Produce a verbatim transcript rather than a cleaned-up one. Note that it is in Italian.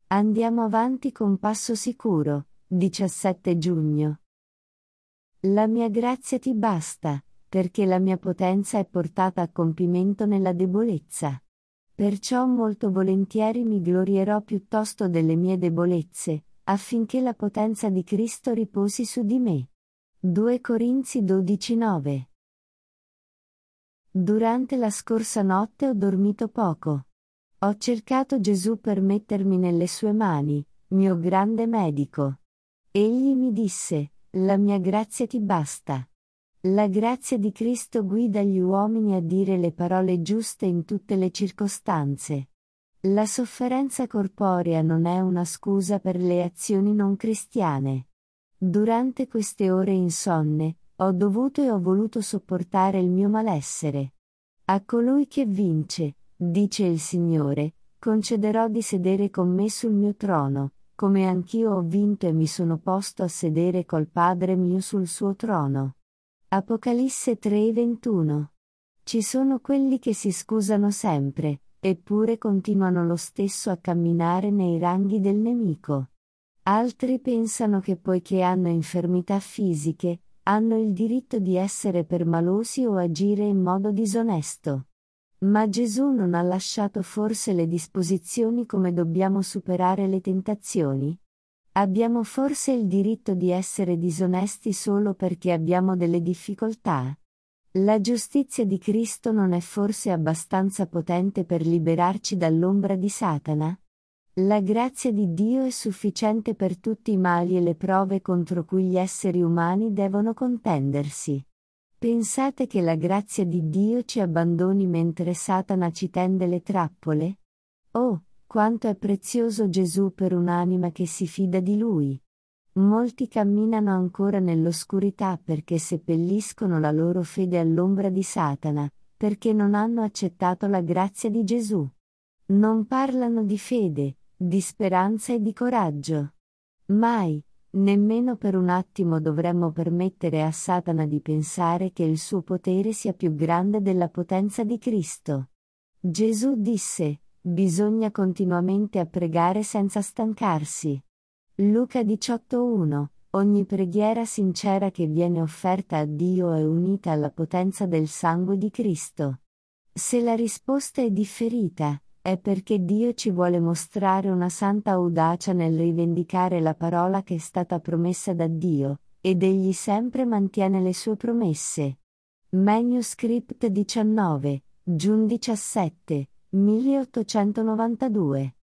Andiamo avanti con passo sicuro, diciassette giugno. La mia grazia ti basta, perché la mia potenza è portata a compimento nella debolezza. Perciò molto volentieri mi glorierò piuttosto delle mie debolezze, affinché la potenza di Cristo riposi su di me. due Corinzi dodici nove. Durante la scorsa notte ho dormito poco. Ho cercato Gesù per mettermi nelle sue mani, mio grande medico. Egli mi disse: la mia grazia ti basta. La grazia di Cristo guida gli uomini a dire le parole giuste in tutte le circostanze. La sofferenza corporea non è una scusa per le azioni non cristiane. Durante queste ore insonne, ho dovuto e ho voluto sopportare il mio malessere. A colui che vince, dice il Signore, concederò di sedere con me sul mio trono, come anch'io ho vinto e mi sono posto a sedere col Padre mio sul suo trono. Apocalisse tre ventuno. Ci sono quelli che si scusano sempre, eppure continuano lo stesso a camminare nei ranghi del nemico. Altri pensano che poiché hanno infermità fisiche, hanno il diritto di essere permalosi o agire in modo disonesto. Ma Gesù non ha lasciato forse le disposizioni come dobbiamo superare le tentazioni? Abbiamo forse il diritto di essere disonesti solo perché abbiamo delle difficoltà? La giustizia di Cristo non è forse abbastanza potente per liberarci dall'ombra di Satana? La grazia di Dio è sufficiente per tutti i mali e le prove contro cui gli esseri umani devono contendersi. Pensate che la grazia di Dio ci abbandoni mentre Satana ci tende le trappole? Oh, quanto è prezioso Gesù per un'anima che si fida di Lui! Molti camminano ancora nell'oscurità perché seppelliscono la loro fede all'ombra di Satana, perché non hanno accettato la grazia di Gesù. Non parlano di fede, di speranza e di coraggio. Mai, nemmeno per un attimo dovremmo permettere a Satana di pensare che il suo potere sia più grande della potenza di Cristo. Gesù disse: bisogna continuamente a pregare senza stancarsi. Luca diciotto uno. Ogni preghiera sincera che viene offerta a Dio è unita alla potenza del sangue di Cristo. Se la risposta è differita, è perché Dio ci vuole mostrare una santa audacia nel rivendicare la parola che è stata promessa da Dio, ed Egli sempre mantiene le sue promesse. Manuscript diciannove, Giun diciassette, milleottocentonovantadue.